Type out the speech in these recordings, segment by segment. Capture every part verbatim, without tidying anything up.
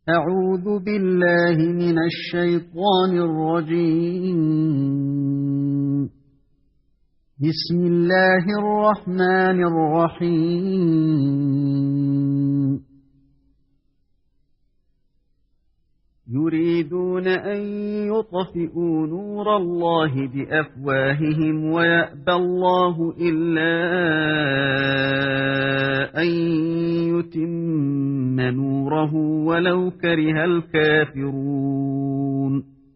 Euzu billahi mineşşeytanirracim. Bismillahirrahmanirrahim. يُرِيدُونَ أَنْ يُطْفِئُوا نُورَ اللّٰهِ بِأَفْوَاهِهِمْ وَيَأْبَى اللّٰهُ إِلَّا أَنْ يُتِمَّ نُورَهُ وَلَوْ كَرِهَ الْكَافِرُونَ.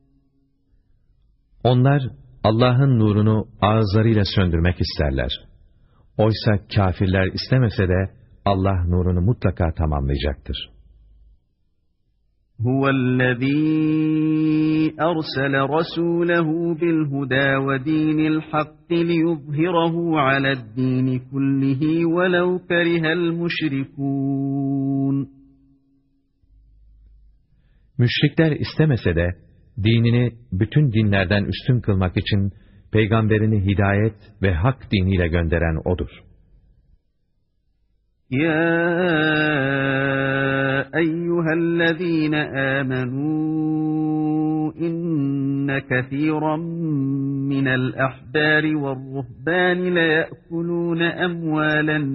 Onlar Allah'ın nurunu ağızlarıyla söndürmek isterler. Oysa kâfirler istemese de Allah nurunu mutlaka tamamlayacaktır. هُوَ الَّذ۪ي أَرْسَلَ رَسُولَهُ بِالْهُدَى وَدِينِ الْحَقِّ لِيُظْهِرَهُ عَلَى الدِّينِ كُلِّهِ وَلَوْ كَرِهَ الْمُشْرِكُونَ. Müşrikler istemese de dinini bütün dinlerden üstün kılmak için peygamberini hidayet ve hak diniyle gönderen O'dur. Ya eyyühellezîne âmenû inne kethîran minel ahbâri ve'r-ruhbâni leye'kulûne emvâlen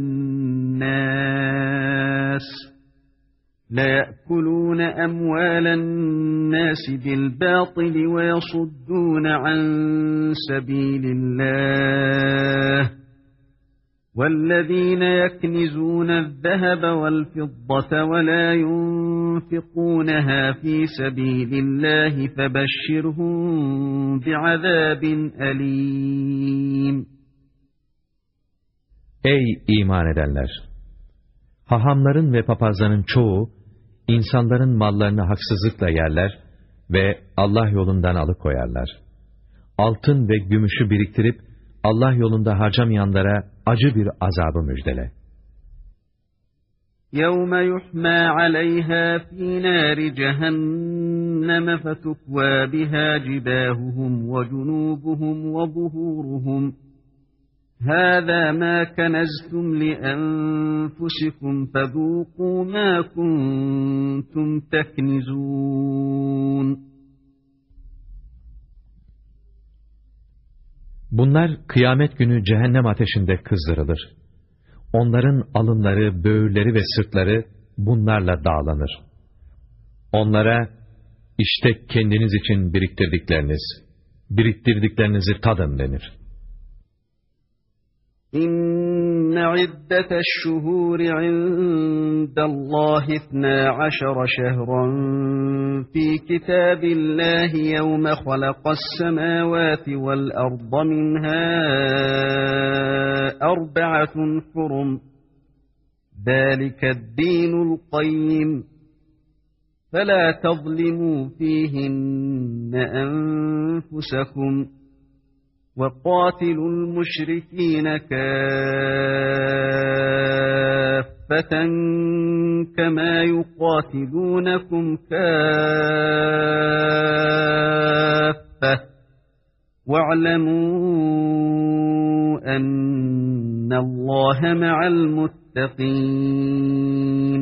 nâs لَيَأْكُلُونَ أَمْوَالَ النَّاسِ بِالْبَاطِلِ وَيَصُدُّونَ عَنْ سَبِيلِ اللَّهِ وَالَّذِينَ يَكْنِزُونَ الذَّهَبَ وَالْفِضَّةَ وَلَا يُنْفِقُونَهَا فِي سَبِيلِ اللَّهِ فَبَشِّرْهُمْ بِعَذَابٍ أَلِيمٍ. Ey iman edenler! Hahamların ve papazların çoğu, insanların mallarını haksızlıkla yerler ve Allah yolundan alıkoyarlar. Altın ve gümüşü biriktirip, Allah yolunda harcamayanlara acı bir azabı müjdele. يَوْمَ يُحْمَى عَلَيْهَا فِي نَارِ جَهَنَّمَ فَتُكْوَى بِهَا جِبَاهُهُمْ وَجُنُوبُهُمْ وَظُهُورُهُمْ هَذَا مَا كَنَزْتُمْ لِأَنفُسِكُمْ فَذُوقُوا مَا كُنْتُمْ تَكْنِزُونَ. Bunlar kıyamet günü cehennem ateşinde kızdırılır. Onların alınları, böğürleri ve sırtları bunlarla dağlanır. Onlara, işte kendiniz için biriktirdikleriniz, biriktirdiklerinizi tadın denir. İnne iddete'ş-şuhûri indallâhi ithnâ aşara şehran fî kitâbillâhi yevme halaqas-semâvâti vel-arda minhâ arba'atun hurum. Zâlikedînul qayyim. Felâ tazlimû fîhinne enfusekum. وَقَاتِلُوا الْمُشْرِكِينَ كَافَّةً كَمَا يُقَاتِلُونَكُمْ كَافَّةً وَاعْلَمُوا أَنَّ اللّٰهَ مَعَ الْمُتَّقِينَ.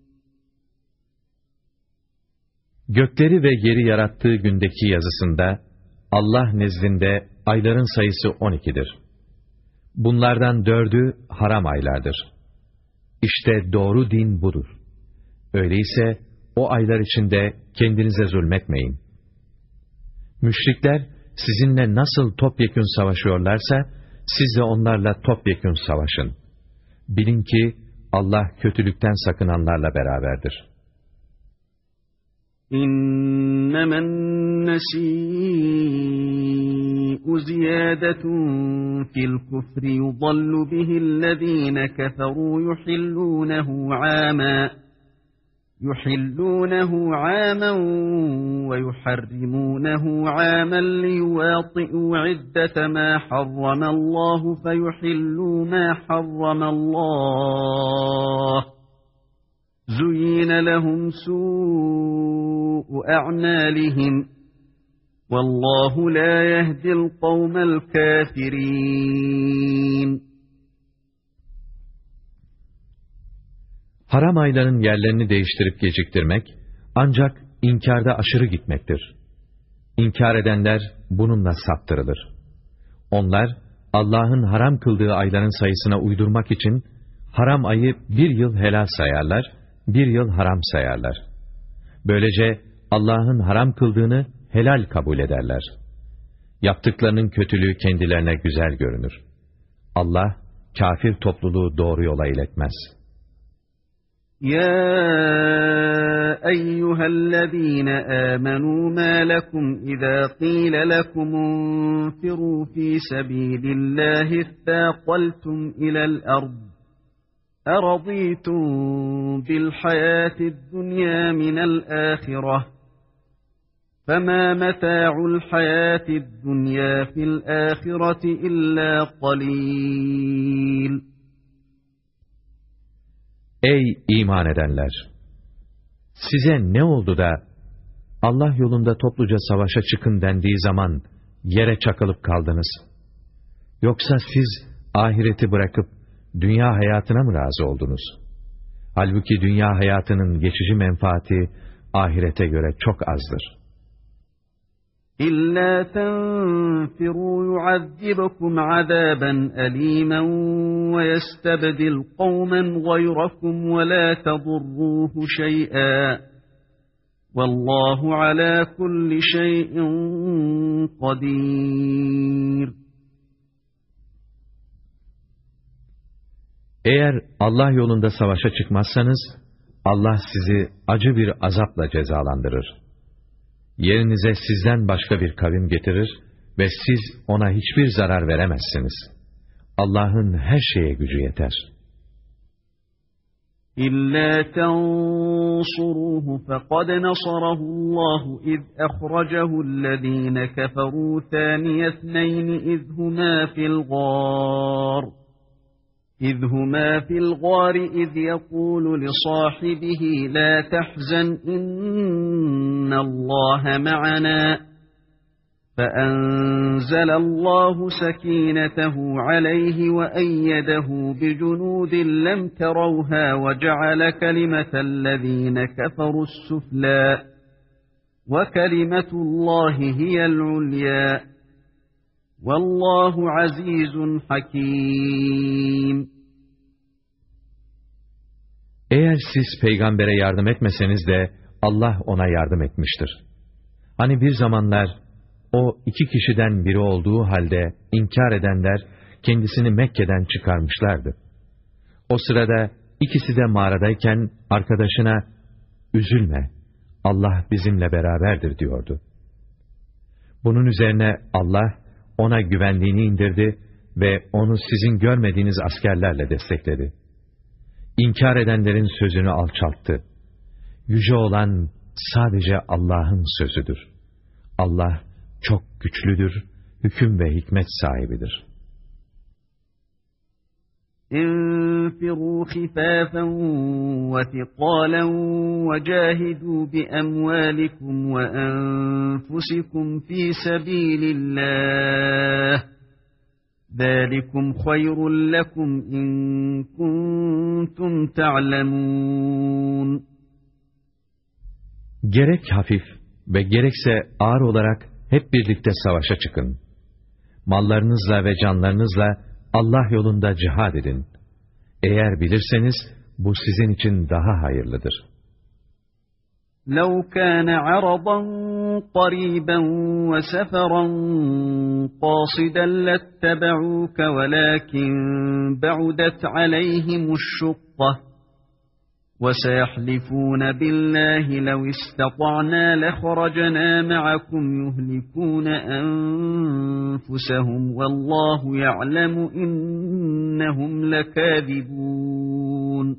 Gökleri ve yeri yarattığı gündeki yazısında, Allah nezdinde ayların sayısı on ikidir. Bunlardan dördü haram aylardır. İşte doğru din budur. Öyleyse o aylar içinde kendinize zulmetmeyin. Müşrikler sizinle nasıl topyekün savaşıyorlarsa, siz de onlarla topyekün savaşın. Bilin ki Allah kötülükten sakınanlarla beraberdir. İnnemen nesî'u ziyâdetun fil kufri yudallu bihillezîne keferû yuhillûnehu âmâ yuhillûnehu âmen ve yuharrimûnehu âmen liyuvâti'û iddete mâ harramallâhu feyuhillû mâ harramallâh. زُيِّنَ لَهُمْ سُوءُ أَعْمَالِهِمْ وَاللّٰهُ لَا يَهْدِي الْقَوْمَ الْكَافِرِينَ. Haram ayların yerlerini değiştirip geciktirmek, ancak inkarda aşırı gitmektir. İnkar edenler bununla saptırılır. Onlar, Allah'ın haram kıldığı ayların sayısına uydurmak için, haram ayı bir yıl helal sayarlar, bir yıl haram sayarlar. Böylece Allah'ın haram kıldığını helal kabul ederler. Yaptıklarının kötülüğü kendilerine güzel görünür. Allah, kafir topluluğu doğru yola iletmez. Ya eyyühellezîne âmenû mâ lekum izâ qîle lekum unfirû fî sebîlillâhi ittâqaltum ilel ard. اَرَضِيتُمْ بِالْحَيَاةِ الدُّنْيَا مِنَ الْآخِرَةِ فَمَا مَتَاعُ الْحَيَاةِ الدُّنْيَا فِي الْآخِرَةِ إِلَّا قَلِيلٌ. Ey iman edenler! Size ne oldu da Allah yolunda topluca savaşa çıkın dendiği zaman yere çakılıp kaldınız? Yoksa siz ahireti bırakıp dünya hayatına mı razı oldunuz? Halbuki dünya hayatının geçici menfaati ahirete göre çok azdır. İllâ tenfirû yu'azzibkum azâben elîmen ve yestebdil kavmen gayrakum ve lâ tedurrûhu şey'â. Vallâhu alâ kulli şey'in kadîr. Eğer Allah yolunda savaşa çıkmazsanız, Allah sizi acı bir azapla cezalandırır. Yerinize sizden başka bir kavim getirir ve siz ona hiçbir zarar veremezsiniz. Allah'ın her şeye gücü yeter. İllâ tensuruhu fekad nasarahullahu iz ehracehu'llezîne keferû thâniyetneyni izhumâ fil gâr. إذ هما في الغار إذ يقول لصاحبه لا تحزن إن الله معنا فأنزل الله سكينته عليه وأيده بجنود لم تروها وجعل كلمة الذين كفروا السفلى وكلمة الله هي العليا Vallahu azizun hakim. Eğer siz peygambere yardım etmeseniz de Allah ona yardım etmiştir. Hani bir zamanlar o iki kişiden biri olduğu halde inkar edenler kendisini Mekke'den çıkarmışlardı. O sırada ikisi de mağaradayken arkadaşına "Üzülme, Allah bizimle beraberdir" diyordu. Bunun üzerine Allah ona güvenliğini indirdi ve onu sizin görmediğiniz askerlerle destekledi. İnkar edenlerin sözünü alçalttı. Yüce olan sadece Allah'ın sözüdür. Allah çok güçlüdür, hüküm ve hikmet sahibidir. İnfirû khifâfen ve thiqâlen ve câhidû bi emvâlikum ve enfusikum fî sebîlillâh. ذَٰلِكُمْ خَيْرٌ لَكُمْ اِنْ كُنْتُمْ تَعْلَمُونَ. Gerek hafif ve gerekse ağır olarak hep birlikte savaşa çıkın. Mallarınızla ve canlarınızla Allah yolunda cihad edin. Eğer bilirseniz bu sizin için daha hayırlıdır. لَوْ كَانَ عَرَضًا قَرِيبًا وَسَفَرًا قَاصِدًا لَاتَّبَعُوكَ وَلَكِنْ بَعُدَتْ عَلَيْهِمُ الشُّقَّةُ وَسَيَحْلِفُونَ بِاللَّهِ لَوْ اسْتَطَعْنَا لَخَرَجْنَا مَعَكُمْ يُهْلِكُونَ أَنفُسَهُمْ وَاللّٰهُ يَعْلَمُ إِنَّهُمْ لَكَاذِبُونَ.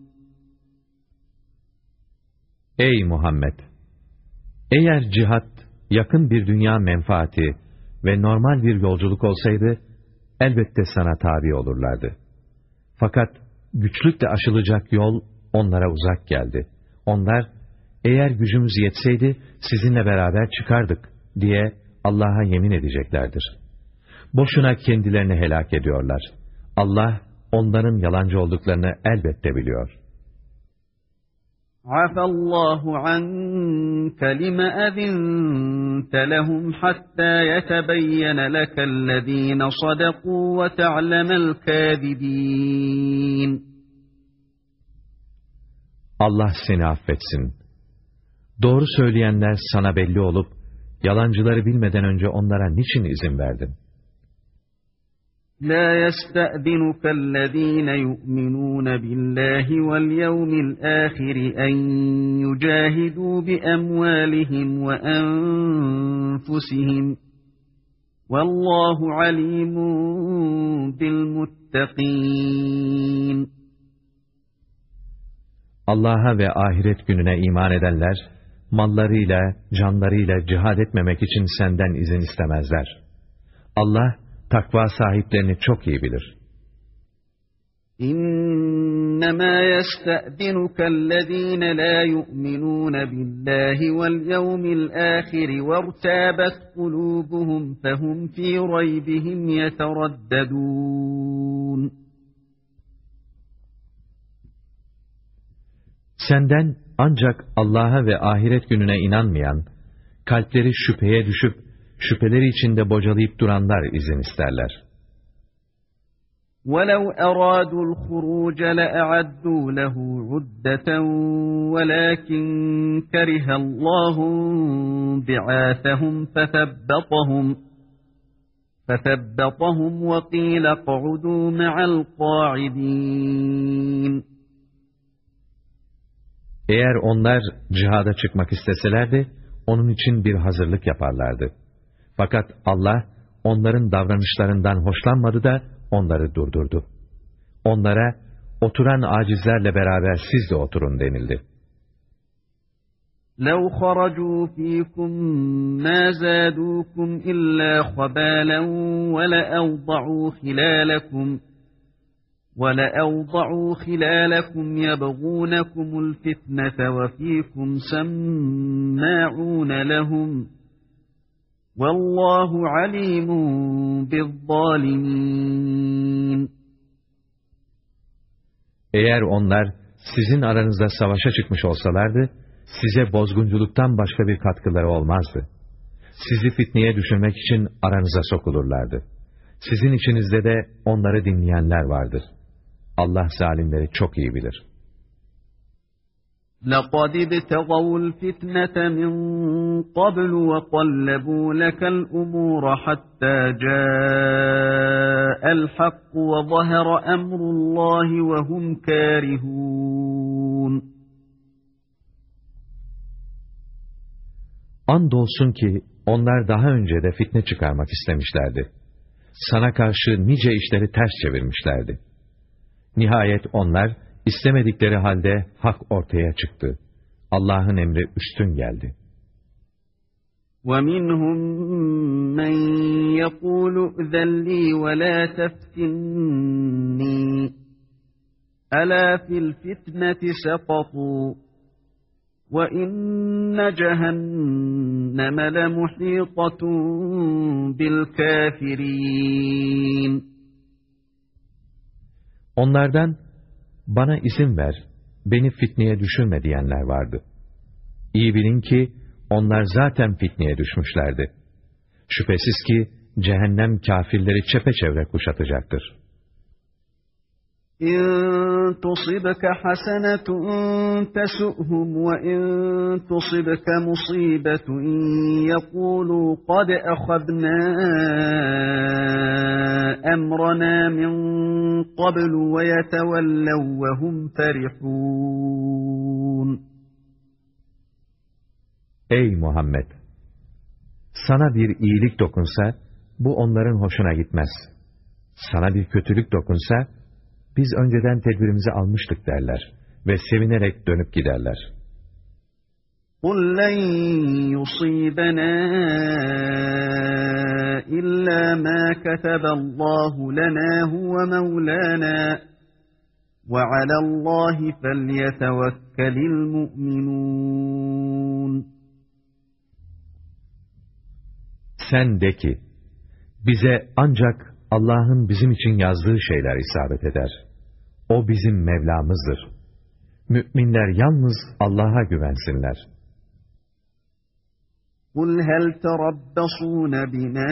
Ey Muhammed! Eğer cihat, yakın bir dünya menfaati ve normal bir yolculuk olsaydı, elbette sana tabi olurlardı. Fakat güçlükle aşılacak yol onlara uzak geldi. Onlar, eğer gücümüz yetseydi sizinle beraber çıkardık diye Allah'a yemin edeceklerdir. Boşuna kendilerini helak ediyorlar. Allah onların yalancı olduklarını elbette biliyor. عَفَى اللّٰهُ عَنْكَ لِمَ أَذِنْتَ لَهُمْ حَتَّى يَتَبَيَّنَ لَكَ الَّذ۪ينَ صَدَقُوا وَتَعْلَمَ الْكَاذِب۪ينَ Allah seni affetsin. Doğru söyleyenler sana belli olup, yalancıları bilmeden önce onlara niçin izin verdin? لَا يَسْتَأْذِنُكَ الَّذ۪ينَ يُؤْمِنُونَ بِاللّٰهِ وَالْيَوْمِ الْآخِرِ اَنْ يُجَاهِدُوا بِأَمْوَالِهِمْ وَأَنْفُسِهِمْ وَاللّٰهُ عَلِيمٌ بِالْمُتَّقِينَ Allah'a ve ahiret gününe iman edenler, mallarıyla, canlarıyla cihad etmemek için senden izin istemezler. Allah, takva sahiplerini çok iyi bilir. İnnemâ yesta'dinuke lâ yu'minûne billâhi vel yevmil âhiri vertâbet kulûbuhum fehum fî raybihim yeteraddedûn. Senden ancak Allah'a ve ahiret gününe inanmayan, kalpleri şüpheye düşüp, şüpheleri içinde bocalayıp duranlar izin isterler. وَلَوْ أَرَادُوا الْخُرُوجَ لَأَعَدُّوا لَهُ عُدَّةً وَلَكِنْ كَرِهَ اللّٰهُ بِعَاثَهُمْ فَثَبَّطَهُمْ فَثَبَّطَهُمْ وَقِيلَ اقْعُدُوا مَعَ الْقَاعِدِينَ Eğer onlar cihada çıkmak isteselerdi, onun için bir hazırlık yaparlardı. Fakat Allah, onların davranışlarından hoşlanmadı da onları durdurdu. Onlara, oturan acizlerle beraber siz de oturun denildi. لَوْ خَرَجُوا ف۪يكُمْ مَا زَادُوكُمْ إِلَّا خَبَالًا وَلَأَوْضَعُوا خِلَالَكُمْ وَلَأَوْضَعُوا خِلَالَكُمْ يَبْغُونَكُمُ الْفِتْنَةَ وَف۪يكُمْ سَمَّاعُونَ لَهُمْ وَاللّٰهُ عَلِيمٌ بِالظَّالِمِينَ Eğer onlar sizin aranızda savaşa çıkmış olsalardı, size bozgunculuktan başka bir katkıları olmazdı. Sizi fitneye düşürmek için aranıza sokulurlardı. Sizin içinizde de onları dinleyenler vardır. Allah zalimleri çok iyi bilir. لَقَدِ ابْتَغَوُا الْفِتْنَةَ مِنْ قَبْلُ وَقَلَّبُوا لَكَ الْأُمُورَ حَتَّى جَاءَ الْحَقُّ وَظَهَرَ أَمْرُ اللّٰهِ وَهُمْ كَارِهُونَ Andolsun ki onlar daha önce de fitne çıkarmak istemişlerdi. Sana karşı nice işleri ters çevirmişlerdi. Nihayet onlar, istemedikleri halde hak ortaya çıktı. Allah'ın emri üstün geldi. وَمِنْهُمْ مَنْ يَقُولُ اُذَنْ لِي وَلَا تَفْتِنِّي أَلَا فِي الْفِتْنَةِ سَقَطُوا وَإِنَّ جَهَنَّمَ لَمُحِيطَةٌ بِالْكَافِرِينَ Onlardan, bana izin ver, beni fitneye düşürme diyenler vardı. İyi bilin ki, onlar zaten fitneye düşmüşlerdi. Şüphesiz ki, cehennem kafirleri çepeçevre kuşatacaktır. İn tusibka hasenetun tesu'hum ve in tusibka musibetun yekulu kad ahadna emrana min qablu ve yetevellev ve hum ferihun. Ey Muhammed! Sana bir iyilik dokunsa, bu onların hoşuna gitmez. Sana bir kötülük dokunsa, biz önceden tedbirimizi almıştık derler ve sevinerek dönüp giderler. قُلْ لَنْ يُصِيبَنَا إِلَّا مَا كَتَبَ اللّٰهُ لَنَا هُوَ مَوْلَانَا وَعَلَى اللّٰهِ فَلْيَتَوَكَّلِ الْمُؤْمِنُونَ Sen de ki, bize ancak Allah'ın bizim için yazdığı şeyler isabet eder. O bizim Mevlamızdır. Müminler yalnız Allah'a güvensinler. قُلْ هَلْ تَرَبَّصُونَ بِنَا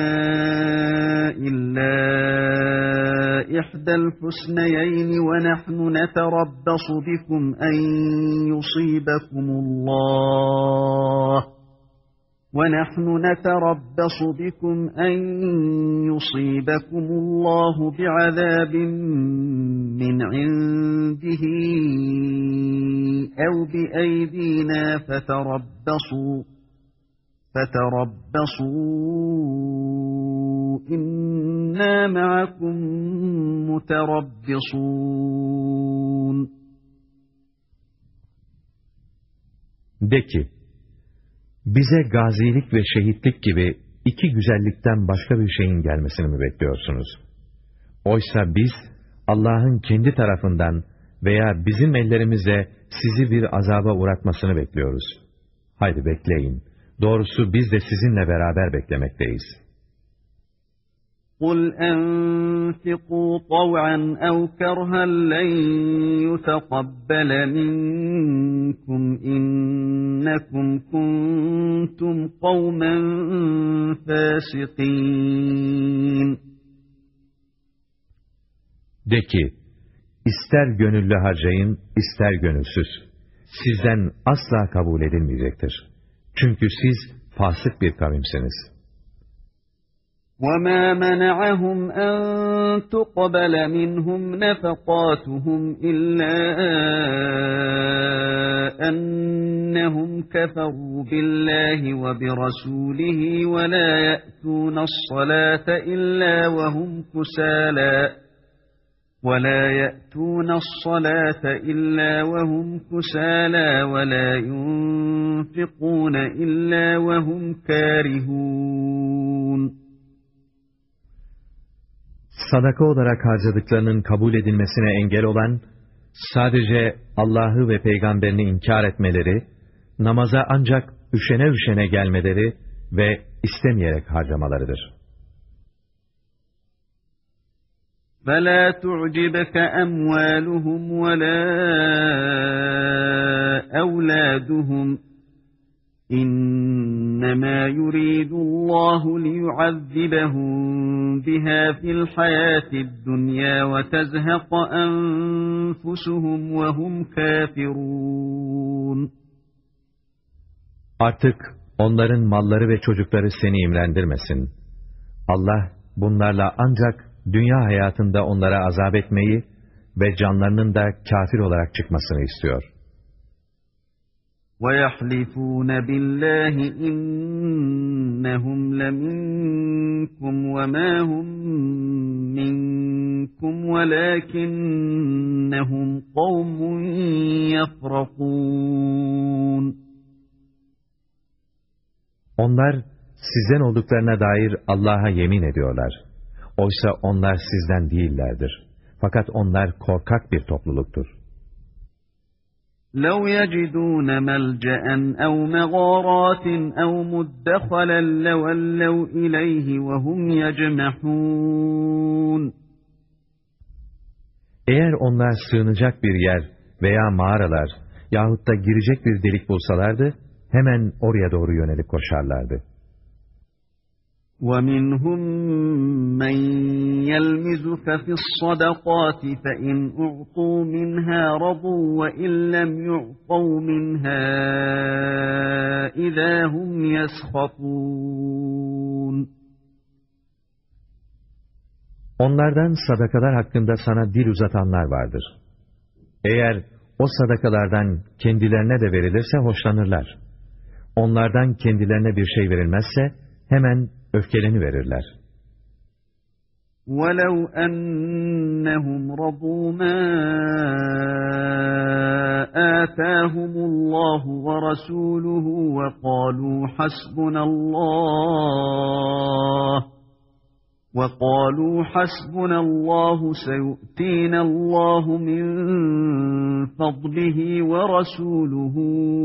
إِلَّا إِحْدَى الْحُسْنَيَيْنِ وَنَحْنُ نَتَرَبَّصُ بِكُمْ أَنْ يُصِيبَكُمُ اللَّهُ وَنَحْنُ نَتَرَبَّصُ بِكُمْ أَنْ يُصِيبَكُمُ اللَّهُ بِعَذَابٍ مِّنْ عِنْدِهِ أَوْ بِأَيْدِينَا فَتَرَبَّصُوا فَتَرَبَّصُوا إِنَّا مَعَكُمْ مُتَرَبِّصُونَ. De ki, bize gazilik ve şehitlik gibi iki güzellikten başka bir şeyin gelmesini mi bekliyorsunuz? Oysa biz Allah'ın kendi tarafından veya bizim ellerimizle sizi bir azaba uğratmasını bekliyoruz. Haydi bekleyin. Doğrusu biz de sizinle beraber beklemekteyiz. قُلْ أَنْفِقُوا طَوْعًا أَوْ كَرْهًا لَنْ يُتَقَبَّلَ مِنْكُمْ إِنَّكُمْ كُنْتُمْ قَوْمًا فَاسِقِينَ. De ki, ister gönüllü harcayın, ister gönülsüz. Sizden asla kabul edilmeyecektir. Çünkü siz fasık bir kavimsiniz. وَمَا مَنَعَهُمْ أَنْ تُقْبَلَ مِنْهُمْ نَفَقَاتُهُمْ إِلَّا أَنَّهُمْ كَفَرُوا بِاللَّهِ وَبِرَسُولِهِ وَلَا يَأْتُونَ الصَّلَاةَ إِلَّا وَهُمْ كُسَالَى وَلَا يَأْتُونَ الصَّلَاةَ إِلَّا وَهُمْ كُسَالَى وَلَا يُنْفِقُونَ إِلَّا وَهُمْ كَارِهُونَ. Sadaka olarak harcadıklarının kabul edilmesine engel olan, sadece Allah'ı ve peygamberini inkar etmeleri, namaza ancak üşene üşene gelmeleri ve istemeyerek harcamalarıdır. فَلَا تُعْجِبْكَ أَمْوَالُهُمْ وَلَا أَوْلَادُهُمْ إِنَّمَا يُرِيدُ اللَّهُ لِيُعَذِّبَهُم بِهَا فِي الْحَيَاةِ الدُّنْيَا وَتَزْهَقَ أَنفُسُهُمْ وَهُمْ كَافِرُونَ. Artık onların malları ve çocukları seni imrendirmesin. Allah bunlarla ancak dünya hayatında onlara azap etmeyi ve canlarının da kafir olarak çıkmasını istiyor. وَيَحْلِفُونَ بِاللَّهِ إِنَّهُمْ لَمِنكُمْ وَمَا هُمْ مِنكُمْ وَلَكِنَّهُمْ قَوْمٌ يَفْرَقُونَ. Onlar sizden olduklarına dair Allah'a yemin ediyorlar. Oysa onlar sizden değillerdir. Fakat onlar korkak bir topluluktur. لَوْ يَجِدُونَ مَلْجَأً أَوْ مَغَارَاتٍ أَوْ مُدَّخَلًا لَوَلَّوْا إِلَيْهِ وَهُمْ يَجْمَحُونَ. Eğer onlar sığınacak bir yer veya mağaralar yahut da girecek bir delik bulsalardı, hemen oraya doğru yönelip koşarlardı. وَمِنْهُمْ مَنْ يَلْمِزُكَ فِي الصَّدَقَاتِ فَإِنْ أُعْطُوا مِنْهَا رَضُوا وَإِنْ لَمْ يُعْطَوْا مِنْهَا إِذَا هُمْ يَسْخَطُونَ. Onlardan sadakalar hakkında sana dil uzatanlar vardır. Eğer o sadakalardan kendilerine de verilirse hoşlanırlar. Onlardan kendilerine bir şey verilmezse hemen öfkeleniverirler. وَلَوْ أَنَّهُمْ رَضُوا مَا آتَاهُمُ اللَّهُ وَرَسُولُهُ وَقَالُوا حَسْبُنَا اللَّهُ وَقَالُوا حَسْبُنَا اللَّهُ سَيُؤْتِينَا اللَّهُ مِنْ فَضْلِهِ وَرَسُولُهُ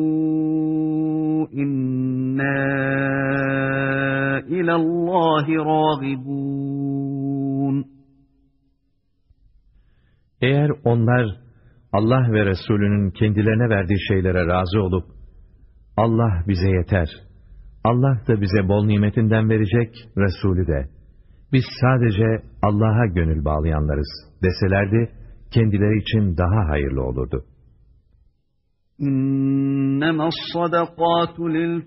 إِنَّا إِلَى اللَّهِ رَاغِبُونَ. Eğer onlar Allah ve Resulünün kendilerine verdiği şeylere razı olup, Allah bize yeter, Allah da bize bol nimetinden verecek, Resulü de, biz sadece Allah'a gönül bağlayanlarız deselerdi, kendileri için daha hayırlı olurdu. İnnemâs sadakâtu lil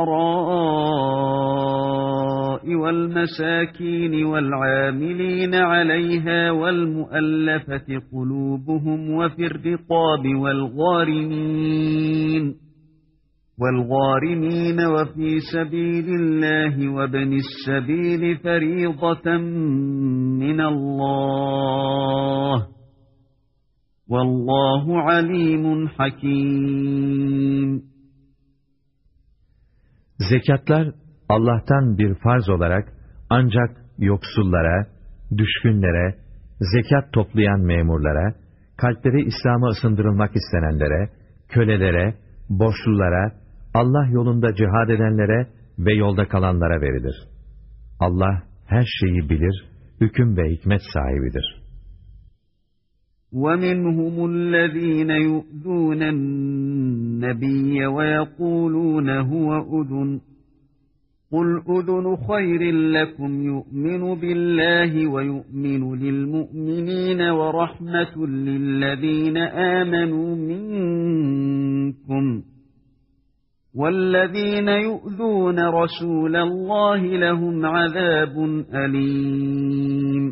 fukarâ'i vel mesâkîni vel âmilîne aleyhâ vel muallafeti kulûbuhum ve firriqâbi vel gârimîn وَالْغَارِمِينَ وَفِي سَبِيلِ اللّٰهِ وَبْنِ السَّبِيلِ فَرِيضَةً مِّنَ اللّٰهِ وَاللّٰهُ عَلِيمٌ حَكِيمٌ. Zekatlar Allah'tan bir farz olarak ancak yoksullara, düşkünlere, zekat toplayan memurlara, kalpleri İslam'a ısındırılmak istenenlere, kölelere, borçlulara, Allah yolunda cihad edenlere ve yolda kalanlara verilir. Allah her şeyi bilir, hüküm ve hikmet sahibidir. وَمِنْهُمُ الَّذ۪ينَ يُؤْذُونَ النَّبِيَّ وَيَقُولُونَ هُوَ أُذُنٌ قُلْ أُذُنُ خَيْرٍ لَكُمْ يُؤْمِنُ بِاللّٰهِ وَيُؤْمِنُ لِلْمُؤْمِنِينَ وَرَحْمَةٌ لِلَّذ۪ينَ آمَنُوا مِنْكُمْ وَالَّذ۪ينَ يُؤْذُونَ رَسُولَ اللّٰهِ لَهُمْ عَذَابٌ أَلِيمٌ.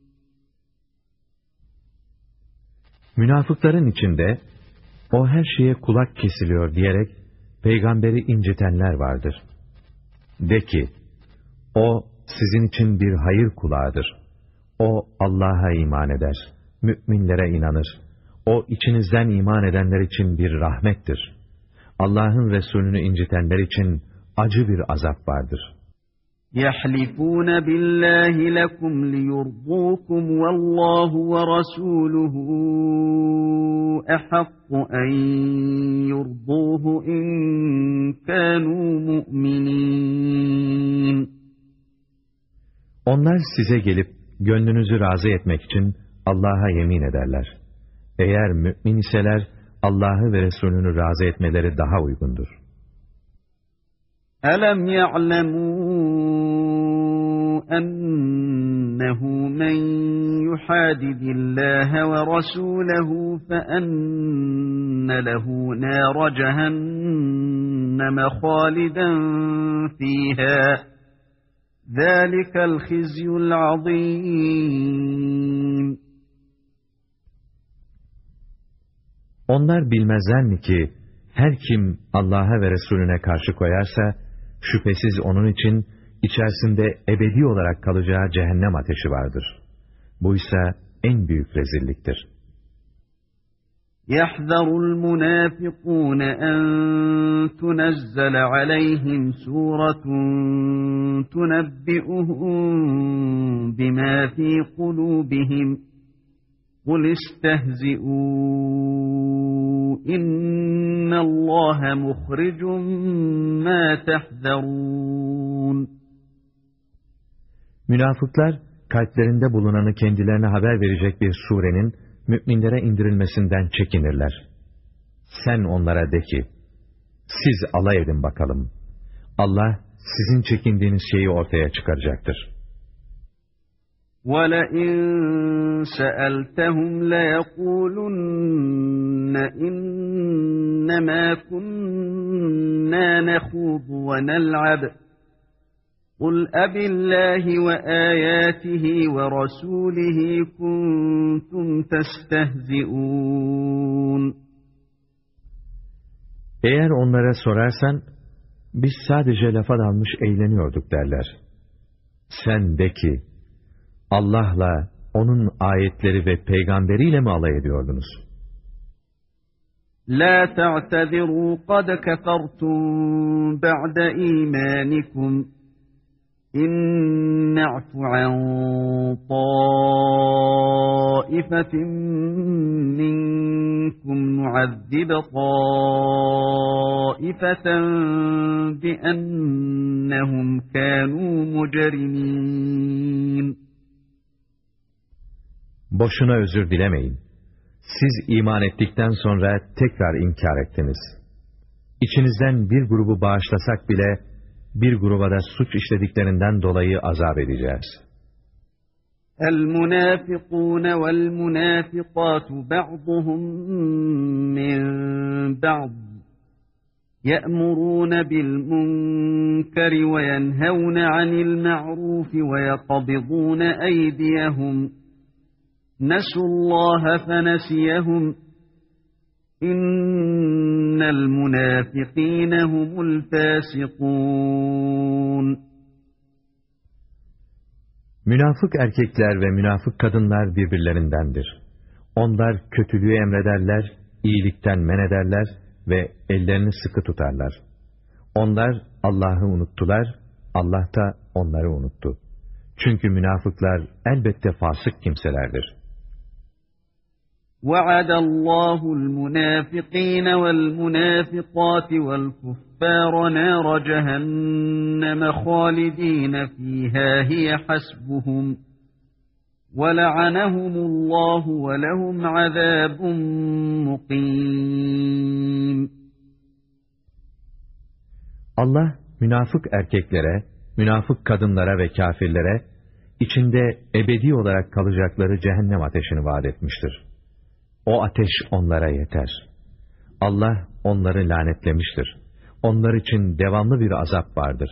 Münafıkların içinde, o her şeye kulak kesiliyor diyerek, peygamberi incitenler vardır. De ki, o sizin için bir hayır kulağıdır. O Allah'a iman eder, müminlere inanır. O içinizden iman edenler için bir rahmettir. Allah'ın Resulünü incitenler için acı bir azap vardır. يَحْلِفُونَ بِاللّٰهِ لَكُمْ لِيُرْضُوكُمْ وَاللّٰهُ وَرَسُولُهُ أَحَقُّ أَنْ يُرْضُوهُ إِنْ كَانُوا مُؤْمِنِينَ. Onlar size gelip gönlünüzü razı etmek için Allah'a yemin ederler. Eğer mümin iseler, Allah'ı ve Resulünü razı etmeleri daha uygundur. أَلَمْ يَعْلَمُوا أَنَّهُ مَنْ يُحَادِدِ اللّٰهَ وَرَسُولَهُ فَأَنَّ لَهُ نَارَ جَهَنَّمَ خَالِدًا فِيهَا ذَٰلِكَ الْخِزْيُ الْعَظِيمُ. Onlar bilmezler mi ki, her kim Allah'a ve Resulüne karşı koyarsa, şüphesiz onun için içerisinde ebedi olarak kalacağı cehennem ateşi vardır. Bu ise en büyük rezilliktir. يَحْذَرُ الْمُنَافِقُونَ أَنْ تُنَزَّلَ عَلَيْهِمْ سُورَةٌ تُنَبِّئُهُم بِمَا فِي قُلُوبِهِمْ قُلْ اسْتَهْزِئُوا إِنَّ اللّٰهَ مُخْرِجٌ مَا تَحْذَرُونَ. Münafıklar, kalplerinde bulunanı kendilerine haber verecek bir surenin müminlere indirilmesinden çekinirler. Sen onlara de ki, siz alay edin bakalım. Allah, sizin çekindiğiniz şeyi ortaya çıkaracaktır. وَلَئِنْ سَأَلْتَهُمْ لَيَقُولُنَّ إِنَّمَا كُنَّا نَخُوضُ وَنَلْعَبُ قُلْ أَبِاللَّهِ وَآيَاتِهِ وَرَسُولِهِ كُنْتُمْ تَسْتَهْزِئُونَ. Eğer onlara sorarsan, biz sadece lafa dalmış eğleniyorduk derler. Sen de ki, Allah'la, onun ayetleri ve peygamberiyle mi alay ediyordunuz? لَا تَعْتَذِرُوا قَدْ كَفَرْتُمْ بَعْدَ إِيمَانِكُمْ إِنْ نَعْفُ عَنْ طَائِفَةٍ مِّنْكُمْ نُعَذِّبْ طَائِفَةً بِأَنَّهُمْ كَانُوا مُجْرِمِينَ. Boşuna özür dilemeyin. Siz iman ettikten sonra tekrar inkar ettiniz. İçinizden bir grubu bağışlasak bile, bir gruba da suç işlediklerinden dolayı azap edeceğiz. المنافقون والمنافقات بعضهم من بعض يأمرون بالمنكر وينهون عن المعروف ويقبضون أيديهم نسوا الله فنسيهم إن المنافقين هم الفاسقون. Münafık erkekler ve münafık kadınlar birbirlerindendir. Onlar kötülüğü emrederler, iyilikten men ederler ve ellerini sıkı tutarlar. Onlar Allah'ı unuttular, Allah da onları unuttu. Çünkü münafıklar elbette fasık kimselerdir. وَعَدَ اللّٰهُ الْمُنَافِقِينَ وَالْمُنَافِقَاتِ وَالْكُفَّارَ نَارَ جَهَنَّمَ خَالِدِينَ فِيهَا هِيَ حَسْبُهُمْ وَلَعَنَهُمُ اللّٰهُ وَلَهُمْ عَذَابٌ مُقِيمٌ. Allah münafık erkeklere, münafık kadınlara ve kâfirlere içinde ebedi olarak kalacakları cehennem ateşini vaat etmiştir. O ateş onlara yeter. Allah onları lanetlemiştir. Onlar için devamlı bir azap vardır.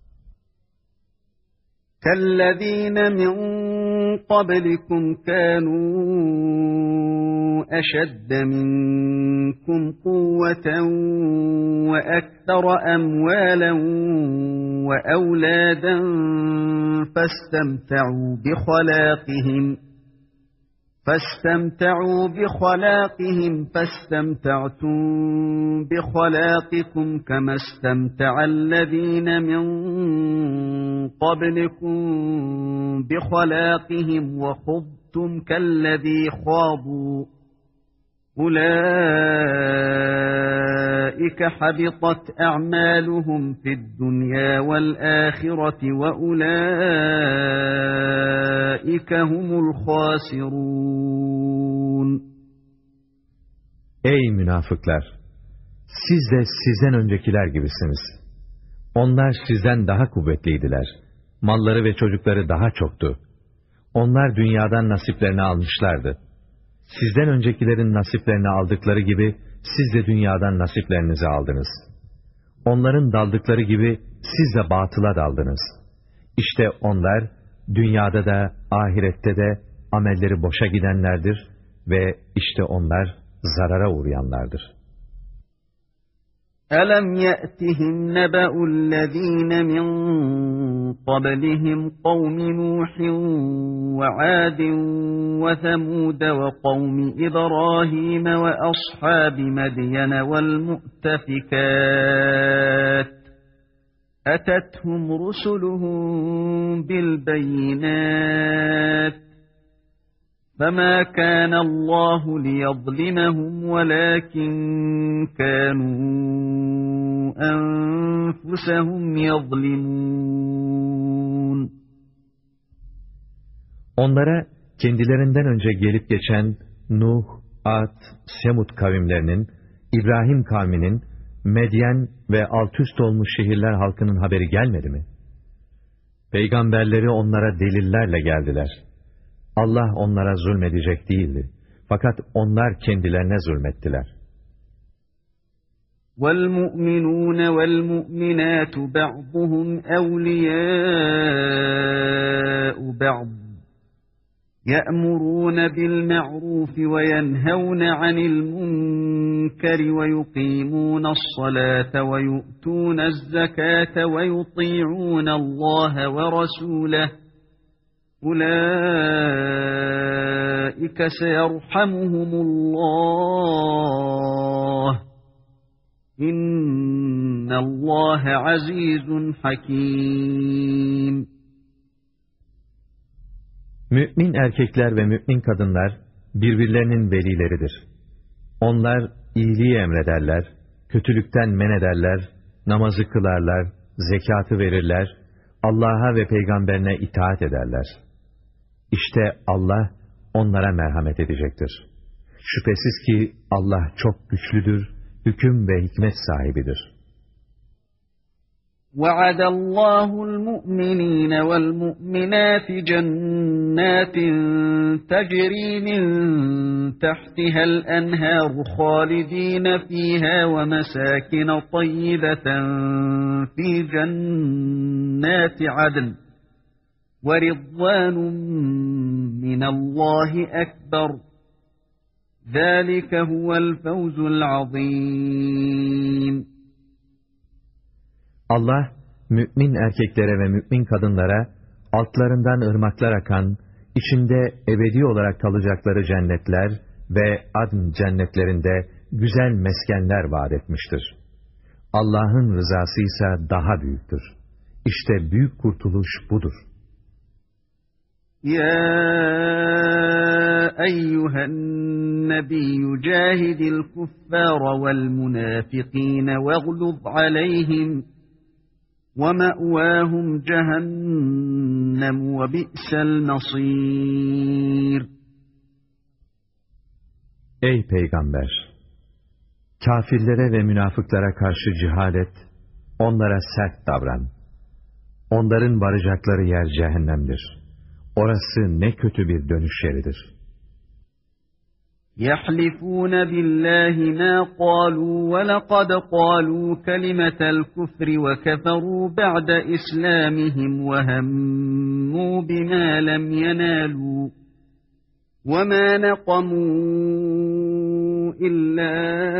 كَالَّذ۪ينَ مِنْ قَبْلِكُمْ كَانُوا أَشَدَّ مِنْكُمْ قُوَّةً وَأَكْثَرَ أَمْوَالًا وَأَوْلَادًا فَاسْتَمْتَعُوا بِخَلَاقِهِمْ فَاسْتَمْتَعُوا بِخَلَاقِهِمْ فَاسْتَمْتَعْتُمْ بِخَلَاقِكُمْ كَمَا اسْتَمْتَعَ الَّذ۪ينَ مِنْ قَبْلِكُمْ بِخَلَاقِهِمْ وَخُضْتُمْ كَالَّذ۪ي خَاضُوا أُولَٰئِكَ حَبِطَتْ أَعْمَالُهُمْ فِي الدُّنْيَا وَالْآخِرَةِ وَأُولَٰئِكَ هُمُ الْخَاسِرُونَ. Ey münafıklar! Siz de sizden öncekiler gibisiniz. Onlar sizden daha kuvvetliydiler. Malları ve çocukları daha çoktu. Onlar dünyadan nasiplerini almışlardı. Sizden öncekilerin nasiplerini aldıkları gibi, siz de dünyadan nasiplerinizi aldınız. Onların daldıkları gibi, siz de batıla daldınız. İşte onlar, dünyada da, ahirette de, amelleri boşa gidenlerdir ve işte onlar, zarara uğrayanlardır. أَلَمْ يَأْتِهِمْ نَبَأُ الَّذ۪ينَ مِنْ قَبْلِهِمْ قَوْمِ نُوحٍ وَعَادٍ وَثَمُودَ وَقَوْمِ إِبْرَاهِيمَ وَأَصْحَابِ مَدْيَنَ وَالْمُؤْتَفِكَاتِ أَتَتْهُمْ رُسُلُهُم بِالْبَيِّنَاتِ فَمَا كَانَ اللّٰهُ لِيَظْلِمَهُمْ وَلَكِنْ كَانُوا أَنفُسَهُمْ يَظْلِمُونَ. Onlara kendilerinden önce gelip geçen Nuh, Ad, Semud kavimlerinin, İbrahim kavminin, Medyen ve altüst olmuş şehirler halkının haberi gelmedi mi? Peygamberleri onlara delillerle geldiler. Allah onlara zulmedecek değildi. Fakat onlar kendilerine zulmettiler. وَالْمُؤْمِنُونَ وَالْمُؤْمِنَاتُ بَعْضُهُمْ أَوْلِيَاءُ بَعْضٍ يَأْمُرُونَ بِالْمَعْرُوفِ وَيَنْهَوْنَ عَنِ الْمُنكَرِ وَيُقِيمُونَ الصَّلَاةَ وَيُؤْتُونَ الزَّكَاةَ وَيُطِيعُونَ اللَّهَ وَرَسُولَهُ أُولَٰئِكَ سَيَرْحَمُهُمُ اللّٰهُ إِنَّ اللّٰهَ عَز۪يزٌ حَك۪يمٌ. Mümin erkekler ve mümin kadınlar birbirlerinin velileridir. Onlar iyiliği emrederler, kötülükten men ederler, namazı kılarlar, zekatı verirler, Allah'a ve peygamberine itaat ederler. İşte Allah onlara merhamet edecektir. Şüphesiz ki Allah çok güçlüdür, hüküm ve hikmet sahibidir. وَعَدَ اللّٰهُ الْمُؤْمِنِينَ وَالْمُؤْمِنَاتِ جَنَّاتٍ تَجْرِي مِنْ تَحْتِهَا الْأَنْهَارُ خَالِدِينَ فِيهَا وَمَسَاكِنَ طَيِّبَةً فِي جَنَّاتِ عَدْنٍ وَرِضْوَانٌ مِّنَ اللّٰهِ أَكْبَرُ ذَٰلِكَ هُوَ الْفَوْزُ الْعَظِيمُ. Allah, mümin erkeklere ve mümin kadınlara, altlarından ırmaklar akan, içinde ebedi olarak kalacakları cennetler ve adn cennetlerinde güzel meskenler vaat etmiştir. Allah'ın rızası ise daha büyüktür. İşte büyük kurtuluş budur. Ya eyyühen nebiyyü cahidil kuffâra vel münâfikîne veğluz aleyhim وَمَأْوَاهُمْ جَهَنَّمُ وَبِئْسَ الْمَصِيرُ. Ey Peygamber! Kafirlere ve münafıklara karşı cihad et, onlara sert davran. Onların varacakları yer cehennemdir. Orası ne kötü bir dönüş yeridir. يَحْلِفُونَ بِاللّٰهِ مَا قَالُوا وَلَقَدْ قَالُوا كَلِمَةَ الْكُفْرِ وَكَفَرُوا بَعْدَ إِسْلَامِهِمْ وَهَمُّوا بِمَا لَمْ يَنَالُوا وَمَا نَقَمُوا إِلَّا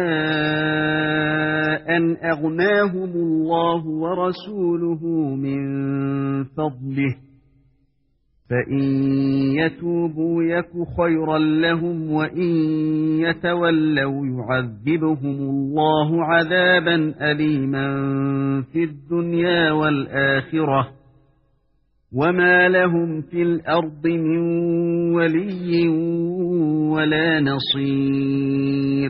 أَنْ أَغْنَاهُمُ اللّٰهُ وَرَسُولُهُ مِنْ فَضْلِهِ فَاِنْ يَتُوبُوا يَكُ خَيْرًا لَهُمْ وَاِنْ يَتَوَلَّوْا يُعَذِّبْهُمُ اللّٰهُ عَذَابًا أَلِيمًا فِي الدُّنْيَا وَالْآخِرَةِ وَمَا لَهُمْ فِي الْأَرْضِ مِنْ وَلِيٍّ وَلَا نَصِيرٍ.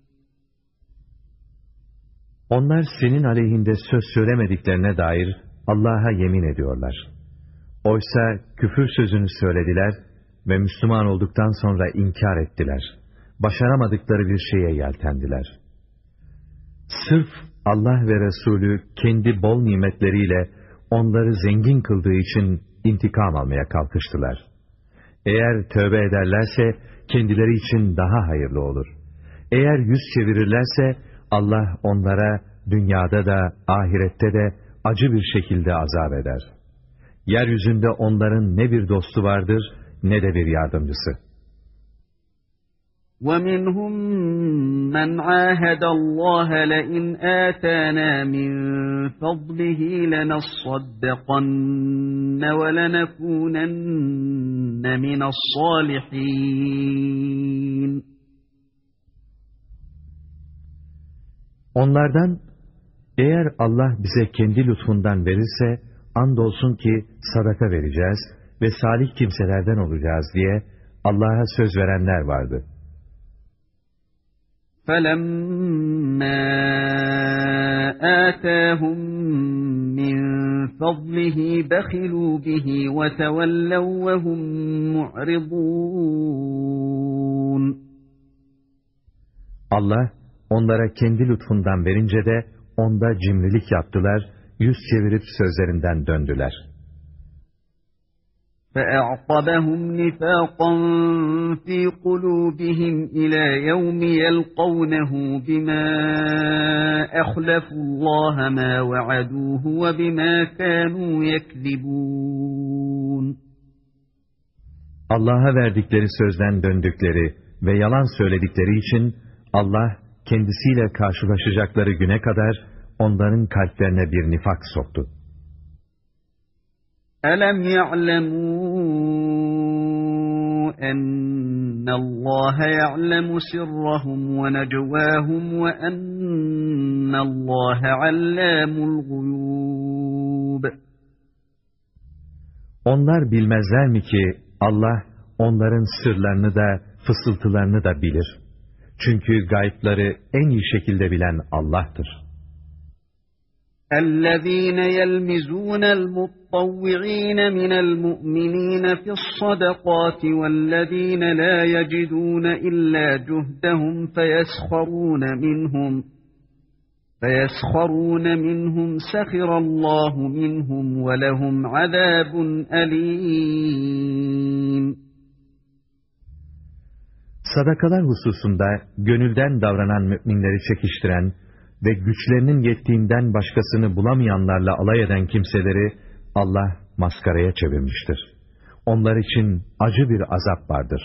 Onlar senin aleyhinde söz söylemediklerine dair Allah'a yemin ediyorlar. Oysa küfür sözünü söylediler ve Müslüman olduktan sonra inkar ettiler. Başaramadıkları bir şeye yeltendiler. Sırf Allah ve Resulü kendi bol nimetleriyle onları zengin kıldığı için intikam almaya kalkıştılar. Eğer tövbe ederlerse kendileri için daha hayırlı olur. Eğer yüz çevirirlerse Allah onlara dünyada da ahirette de acı bir şekilde azap eder. Yeryüzünde onların ne bir dostu vardır ne de bir yardımcısı. وَمِنْهُمْ مَنْ عَاهَدَ اللّٰهَ لَئِنْ آتَانَا مِنْ فَضْلِهِ لَنَصَّدَّقَنَّ وَلَنَكُونَنَّ مِنَ الصَّالِحِينَ. Onlardan, eğer Allah bize kendi lütfundan verirse, andolsun ki sadaka vereceğiz ve salih kimselerden olacağız diye Allah'a söz verenler vardı. فَلَمَّا آتَاهُمْ مِنْ فَضْلِهِ بَخِلُوا بِهِ وَتَوَلَّوْا وَهُمْ مُعْرِضُونَ. Allah onlara kendi lütfundan verince de onda cimrilik yaptılar, yüz çevirip sözlerinden döndüler. فَأَعْقَبَهُمْ نِفَاقًا فِي قُلُوبِهِمْ إِلَى يَوْمِ يَلْقَوْنَهُ بِمَا أَخْلَفُوا اللّٰهَ مَا وَعَدُوهُ وَبِمَا كَانُوا يَكْذِبُونَ. Allah'a verdikleri sözden döndükleri ve yalan söyledikleri için Allah kendisiyle karşılaşacakları güne kadar onların kalplerine bir nifak soktu. أَلَمْ يَعْلَمُوا أَنَّ اللّٰهَ يَعْلَمُ سِرَّهُمْ وَنَجْوَاهُمْ وَأَنَّ اللّٰهَ عَلَّامُ الْغُيُوبِ. Onlar bilmezler mi ki Allah onların sırlarını da fısıltılarını da bilir. Çünkü gaybları en iyi şekilde bilen Allah'tır. الذين يلمزون المطوعين من المؤمنين في الصدقات والذين لا يجدون إلا جهدهم فيسخرون منهم فيسخرون منهم سخر الله منهم ولهم عذاب أليم. Sadakalar hususunda gönülden davranan müminleri çekiştiren ve güçlerinin yettiğinden başkasını bulamayanlarla alay eden kimseleri Allah maskaraya çevirmiştir. Onlar için acı bir azap vardır.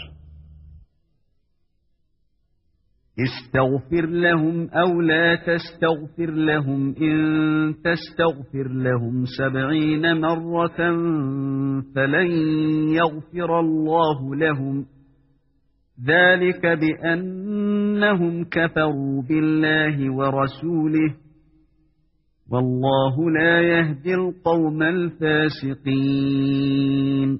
İstağfir lehum ev la testağfir lehum in testağfir lehum seb'ine merraten felen yagfirallahu lehum. ذَٰلِكَ بِأَنَّهُمْ كَفَرُوا بِاللّٰهِ وَرَسُولِهِ وَاللّٰهُ لَا يَهْدِي الْقَوْمَ الْفَاسِقِينَ.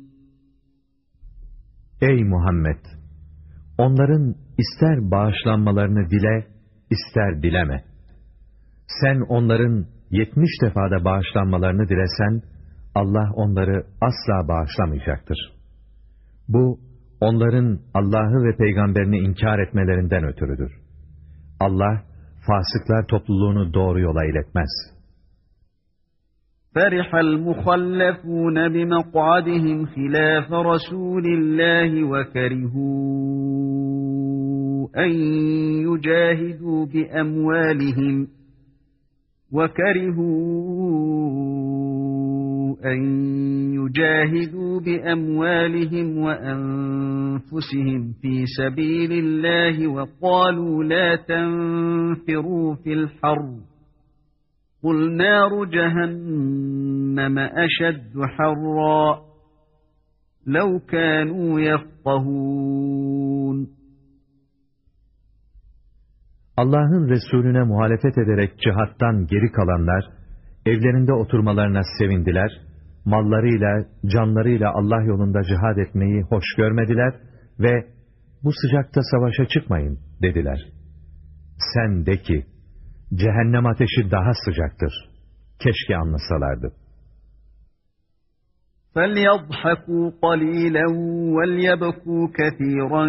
Ey Muhammed! Onların ister bağışlanmalarını dile, ister dileme. Sen onların yetmiş defada bağışlanmalarını dilesen, Allah onları asla bağışlamayacaktır. Bu, onların Allah'ı ve peygamberini inkar etmelerinden ötürüdür. Allah, fasıklar topluluğunu doğru yola iletmez. فَرِحَ الْمُخَلَّفُونَ بِمَقْعَدِهِمْ خِلَافَ رَسُولِ اللّٰهِ وَكَرِهُوا أَنْ يُجَاهِدُوا بِأَمْوَالِهِمْ وَكَرِهُوا أَنْ يُجَاهِدُوا بِأَمْوَالِهِمْ وَأَنْفُسِهِمْ فِي سَبِيلِ اللّٰهِ وَقَالُوا لَا تَنْفِرُوا فِي الْحَرِّ قُلْ نَارُ جَهَنَّمَ أَشَدُّ حَرًّا لَوْ كَانُوا يَفْقَهُونَ. Allah'ın Resulüne muhalefet ederek cihattan geri kalanlar, evlerinde oturmalarına sevindiler, mallarıyla, canlarıyla Allah yolunda cihad etmeyi hoş görmediler ve bu sıcakta savaşa çıkmayın dediler. Sen de ki, cehennem ateşi daha sıcaktır. Keşke anlasalardı. فَلْيَضْحَكُوا قَلِيلًا وَلْيَبْكُوا كَثِيرًا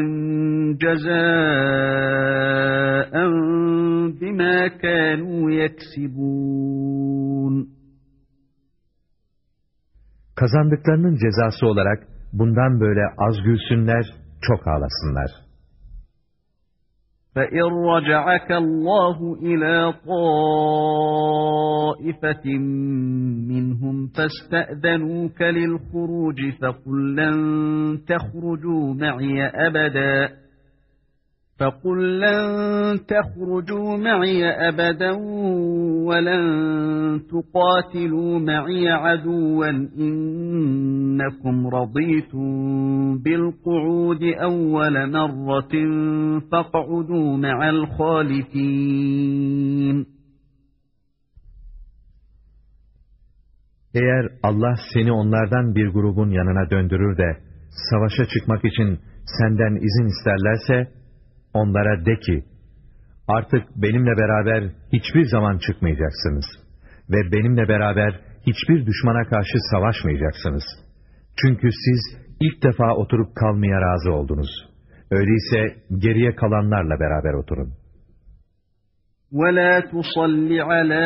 جَزَاءً بِمَا كَانُوا يَكْسِبُونَ. Kazandıklarının cezası olarak bundan böyle az gülsünler, çok ağlasınlar. فَإِنْ رَجَعَكَ اللّٰهُ إِلَى طَائِفَةٍ مِّنْهُمْ فَاسْتَأْذَنُوكَ لِلْخُرُوجِ فَقُلْ لَنْ تَخْرُجُوا مَعِيَ أَبَدًا فَقُلْ لَنْ تَخْرُجُوا مَعِيَ أَبَدًا وَلَنْ تُقَاتِلُوا مَعِيَ عَدُوًّا إِنَّكُمْ رَضِيتُمْ بِالْقُعُودِ أَوَّلَ مَرَّةٍ فَاقْعُدُوا مَعَ الْخَالِفِينَ. Eğer Allah seni onlardan bir grubun yanına döndürür de savaşa çıkmak için senden izin isterlerse, onlara de ki, artık benimle beraber hiçbir zaman çıkmayacaksınız ve benimle beraber hiçbir düşmana karşı savaşmayacaksınız. Çünkü siz ilk defa oturup kalmaya razı oldunuz. Öyleyse geriye kalanlarla beraber oturun. وَلَا تُصَلِّ عَلَى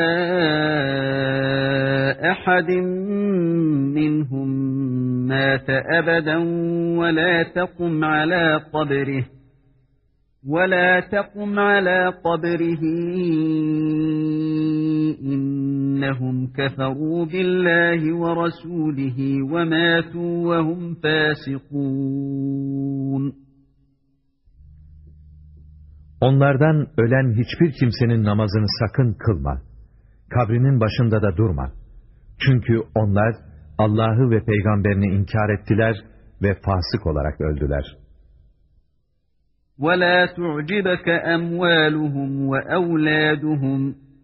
أَحَدٍ مِّنْهُمْ مَاتَ أَبَدًا وَلَا تَقُمْ عَلَى قَبْرِهِ وَلَا تَقُمْ عَلَى قَبْرِهِ إِنَّهُمْ كَفَرُوا بِاللَّهِ وَرَسُولِهِ وَمَاتُوا وَهُمْ فَاسِقُونَ. Onlardan ölen hiçbir kimsenin namazını sakın kılma. Kabrinin başında da durma. Çünkü onlar Allah'ı ve peygamberini inkar ettiler ve fasık olarak öldüler. وَلَا تُعْجِبَكَ أَمْوَالُهُمْ وَأَوْلَادُهُمْ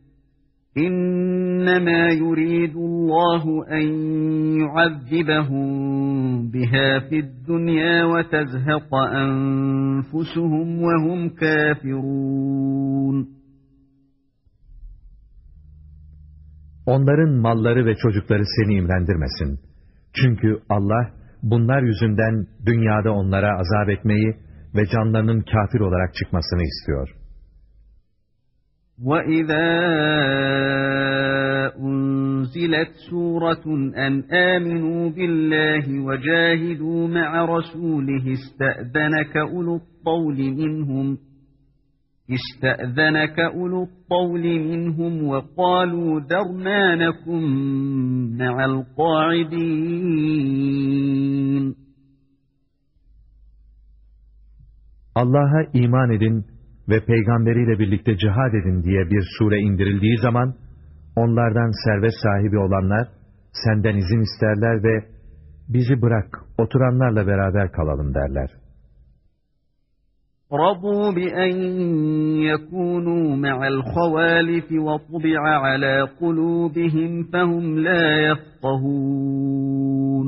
إِنَّمَا يُرِيدُ اللّٰهُ أَنْ يُعَذِّبَهُمْ بِهَا فِي الدُّنْيَا وَتَزْهَقَ أَنْفُسُهُمْ وَهُمْ كَافِرُونَ. Onların malları ve çocukları seni imrendirmesin. Çünkü Allah bunlar yüzünden dünyada onlara azap etmeyi ve canlarının kafir olarak çıkmasını istiyor. وَإِذَا أُنْزِلَتْ سُورَةٌ أَنْ آمِنُوا بِاللَّهِ وَجَاهِدُوا مَعَ رَسُولِهِ اسْتَأْذَنَكَ أُولُو الطَّوْلِ مِنْهُمْ اسْتَأْذَنَكَ أُولُو الطَّوْلِ مِنْهُمْ وَقَالُوا ذَرْنَا نَكُنْ مَعَ الْقَاعِدِينَ. Allah'a iman edin ve peygamberiyle birlikte cihad edin diye bir sure indirildiği zaman, onlardan servet sahibi olanlar senden izin isterler ve bizi bırak, oturanlarla beraber kalalım derler. رَضُوا بِأَنْ يَكُونُوا مَعَ الْخَوَالِفِ وَطُبِعَ عَلَى قُلُوبِهِمْ فَهُمْ لَا يَفْقَهُونَ.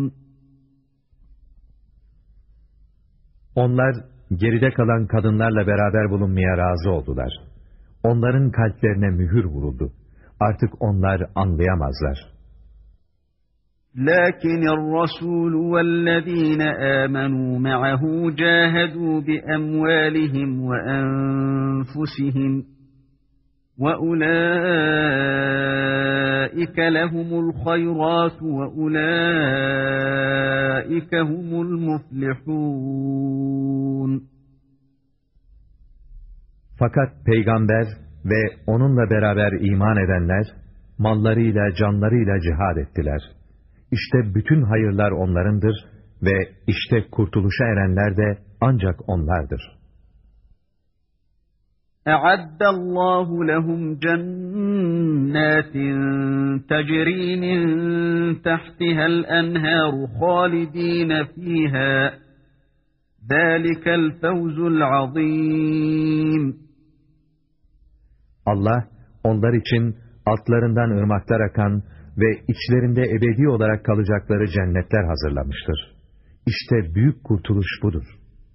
Onlar geride kalan kadınlarla beraber bulunmaya razı oldular. Onların kalplerine mühür vuruldu. Artık onlar anlayamazlar. لَكِنِ الرَّسُولُ وَالَّذ۪ينَ آمَنُوا مَعَهُ جَاهَدُوا بِأَمْوَالِهِمْ وَأَنْفُسِهِمْ وَأُولَٰئِكَ لَهُمُ الْخَيْرَاتُ وَأُولَٰئِكَ هُمُ الْمُفْلِحُونَ. Fakat peygamber ve onunla beraber iman edenler, mallarıyla, canlarıyla cihad ettiler. İşte bütün hayırlar onlarındır ve işte kurtuluşa erenler de ancak onlardır. أَعَدَّ اللّٰهُ لَهُمْ جَنَّاتٍ تَجْرِي مِنْ تَحْتِهَا الْأَنْهَارُ خَالِد۪ينَ ف۪يهَا ذَٰلِكَ الْفَوْزُ الْعَظ۪يمُ. Allah, onlar için altlarından ırmaklar akan ve içlerinde ebedi olarak kalacakları cennetler hazırlamıştır. İşte büyük kurtuluş budur.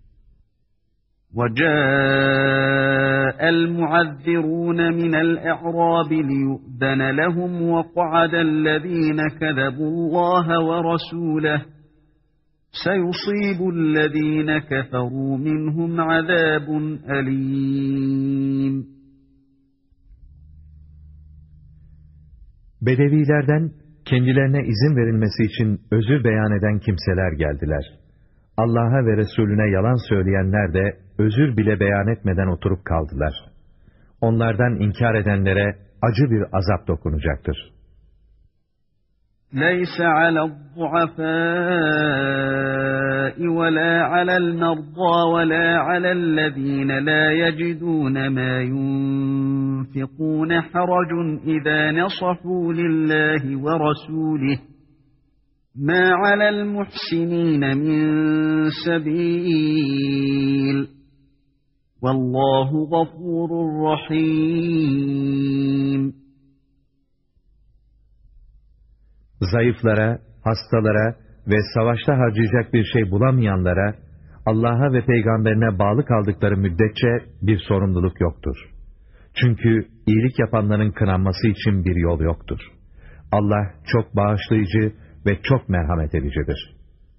وَجَاءَ الْمُعَذِّرُونَ مِنَ الْأَعْرَابِ لِيُؤْذَنَ لَهُمْ وَقَعَدَ الَّذ۪ينَ كَذَبُوا اللّٰهَ وَرَسُولَهُ سَيُصِيبُ الَّذ۪ينَ كَفَرُوا مِنْهُمْ عَذَابٌ أَلِيمٌ. Bedevilerden kendilerine izin verilmesi için özür beyan eden kimseler geldiler. Allah'a ve Resulüne yalan söyleyenler de özür bile beyan etmeden oturup kaldılar. Onlardan inkar edenlere acı bir azap dokunacaktır. لَيْسَ عَلَى الضُّعَفَاءِ وَلَا عَلَى الْمَرْضَى وَلَا عَلَى الَّذ۪ينَ لَا يَجِدُونَ مَا يُنْفِقُونَ حَرَجٌ إِذَا نَصَحُوا لِلَّهِ وَرَسُولِهِ مَا عَلَى الْمُحْسِنِينَ مِنْ سَب۪يلٍ وَاللّٰهُ غَفُورٌ رَحِيمٌ. Zayıflara, hastalara ve savaşta harcayacak bir şey bulamayanlara, Allah'a ve peygamberine bağlı kaldıkları müddetçe bir sorumluluk yoktur. Çünkü iyilik yapanların kınanması için bir yol yoktur. Allah çok bağışlayıcı ve çok merhamet edicidir.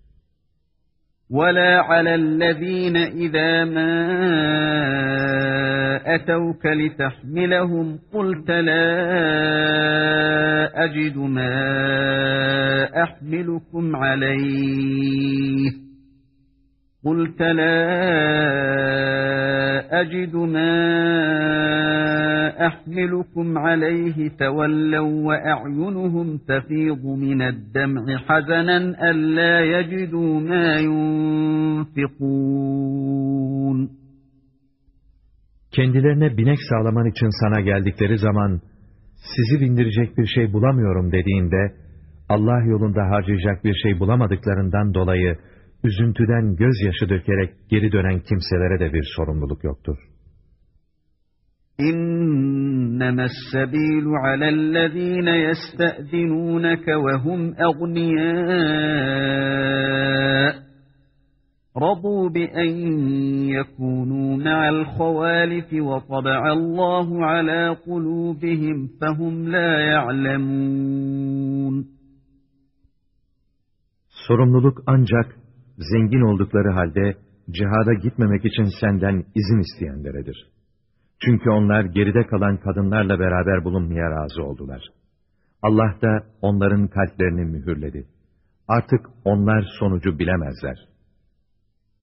وَلَا عَلَى الَّذ۪ينَ إِذَا مَا أَتَوْكَ لِتَحْمِلَهُمْ قُلْتَ لَا أَجِدُ مَا أَحْمِلُكُمْ عَلَيْهِ قُلْتَ لَا أَجِدُ مَا أَحْمِلُكُمْ عَلَيْهِ تَوَلَّوْا وَأَعْيُنُهُمْ تَفِيضُ مِنَ الدَّمْعِ حَزَنًا أَلَّا يَجِدُوا مَا يُنْفِقُونَ. Kendilerine binek sağlaman için sana geldikleri zaman, sizi bindirecek bir şey bulamıyorum dediğinde, Allah yolunda harcayacak bir şey bulamadıklarından dolayı, üzüntüden gözyaşı dökerek geri dönen kimselere de bir sorumluluk yoktur. إنما السبيل على الذين يستأذنونك وهم أغنياء رَضُوا بِأَنْ يَكُونُوا مَعَ الْخَوَالِفِ وَطَبَعَ اللّٰهُ عَلَى قُلُوبِهِمْ فَهُمْ لَا يَعْلَمُونَ. Sorumluluk ancak zengin oldukları halde cihada gitmemek için senden izin isteyenleredir. Çünkü onlar geride kalan kadınlarla beraber bulunmaya razı oldular. Allah da onların kalplerini mühürledi. Artık onlar sonucu bilemezler.